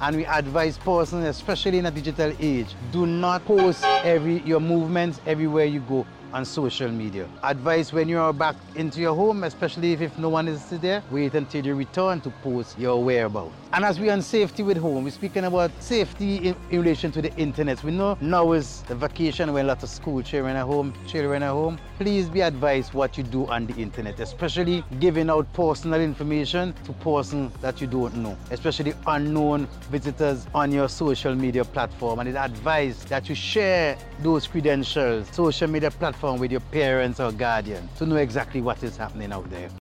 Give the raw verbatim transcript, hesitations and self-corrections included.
And we advise persons, especially in a digital age, do not post every your movements everywhere you go on social media. Advice when you are back into your home, especially if, if no one is there, wait until you return to post your whereabouts. And as we on safety with home, we're speaking about safety in, in relation to the internet. We know now is the vacation when a lot of school children are home, children are home. Please be advised what you do on the internet, especially giving out personal information to persons that you don't know, especially unknown visitors on your social media platform. And it's advised that you share those credentials, social media platform with your parents or guardians to know exactly what is happening out there.